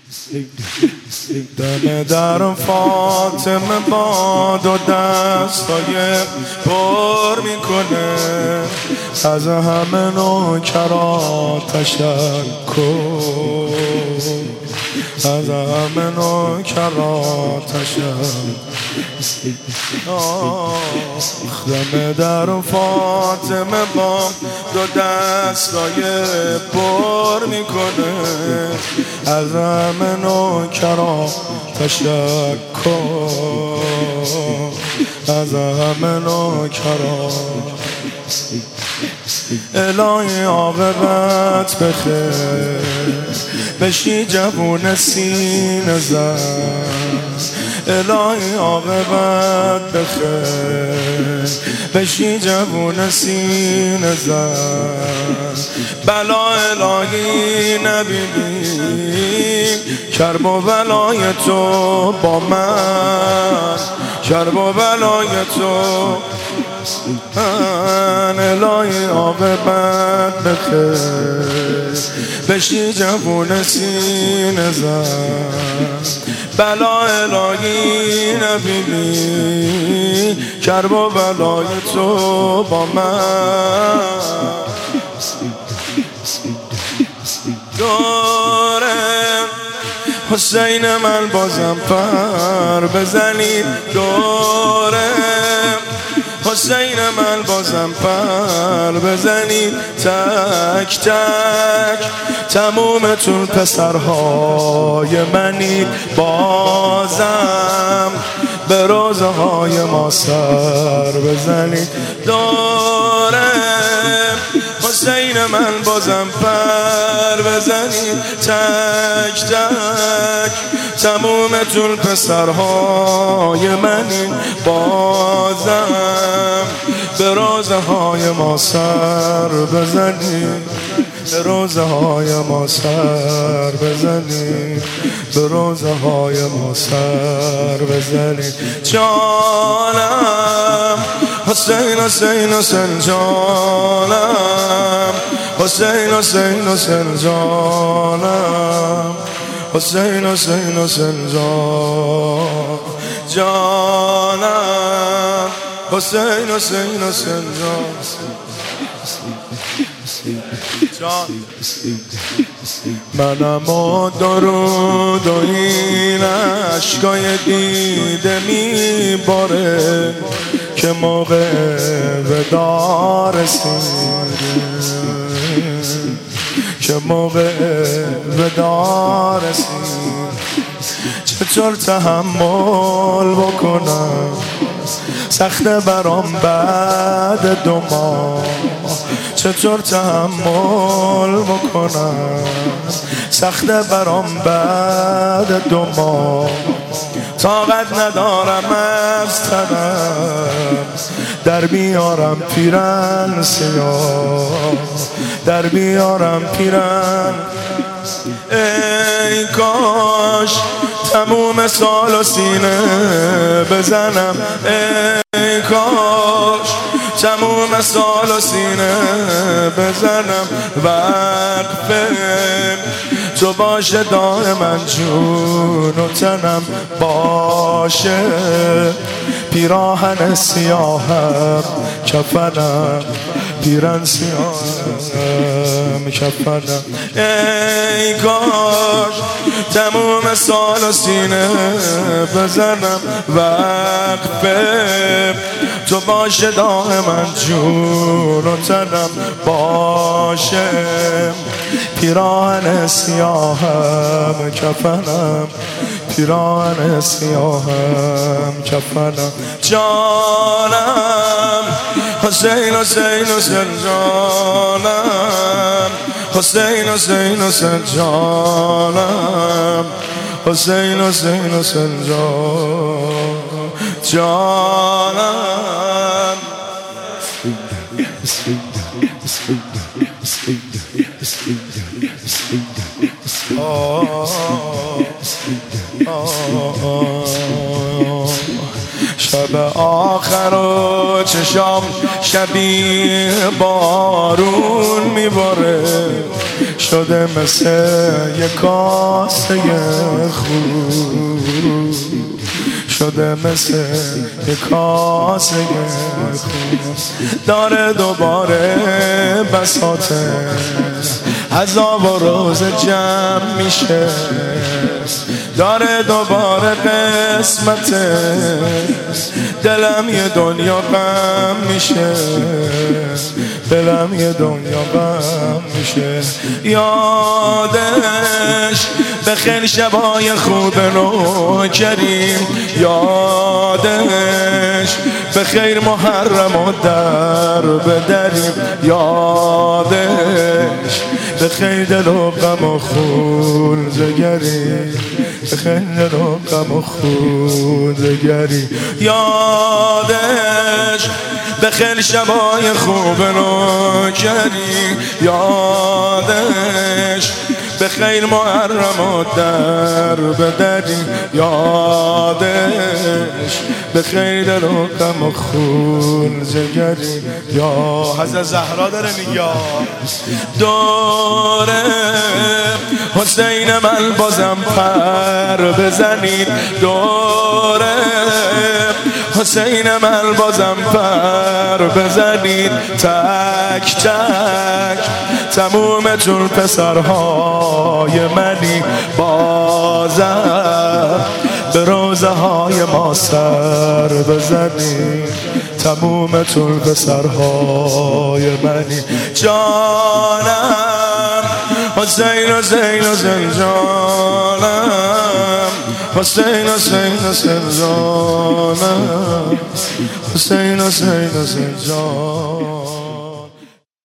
دم در فاطمه با دو دستای پر میکنه، از همه نوکرا تشکر، از همه نوکرا تشکر. دم در فاطمه با دو دستای پر میکنه، از همه نوکرا تشکر، از همه نوکرا. الهی عاقبت بخیر، بشی جوون سینه زن. الهی عاقبت بخیر، بشی جوون سینه زن. بلا الهی نبینی، کرب و بلای تو با من، کرب و بلای تو من. الهی عاقبت بخیر، بشی جوون سینه زن. بلا الهی نبینی، کرب و بلای تو با من. دوره حسین من بازم پر بزنید، دوره حسین من بازم پر بزنید، تک تک تمومتون پسرهای منید. بازم به روزه های ما سر بزنید، دوره حسین من بازم پر بزنید، تک تک تمومتون پسرهای منید. بازم به روزه های ما سر بزنید، به روزه های ما سر بزنید، به روزه های ما سر بزنید. جانم حسین حسین حسین جانم، حسین حسین حسین جانم، حسین حسین حسین جانم، حسین حسین حسین جان. منم و درود و این عشقای دیده میباره، که موقع ودا رسیده، که موقع ودا رسید. چطور تحمل بکنم، سخته برام بعد 2 ماه. چطور تحمل بکنم، سخته برام بعد 2 ماه. طاقت ندارم از تنم، در بیارم پیرن سیاه، در بیارم پیرن. ای کاش تموم سال و سینه بزنم، ای کاش تموم سال و سینه بزنم. وقفه تو باشه دائما، جون و تنم باشه، پیراهن سیاهم کفنم، پیرن سیاهم کفنم. ای کاش تموم سال و سینه بزنم. وقفه تو باشه دائما، جون و تنم باشه، پیراهن سیاهم کفنم، پیراهن سیاهم کفنم. جانم حسین حسین حسین جانم، حسین حسین حسین جانم، حسین حسین حسین جانم. شب آخر و چشام شبیه بارون میباره، شده مثل یک کاسه خون، شده مثل یک کاسه خون. داره دوباره بساط عذاب و روز جمع میشه، داره دوباره قسمت دلم یه دنیا غم میشه، دلم یه دنیا غم میشه. یادش به خیلی شبای خوب نوکریم، یادش به خیر محرم و در بدریم، یادش به خیر دل و غم و خون زگریم، به خیر دل و غم و خون زگریم. یادش به خیر شبای خوب نوکریم، یادش به خیر محرم و در بدریم، یادش به خیر دل و غم و خون زگریم. یا حضرت زهرا داره میگه دوره حسین من بازم پر بزنید، دوره حسین من بازم پر بزنید، تک تک تمومتون پسرهای منی، بازم به روزه های ما سر بزنید، تمومتون پسرهای منی. جانم حسین حسین حسین جانم، حسین حسین حسین جانم، حسین حسین حسین جانم.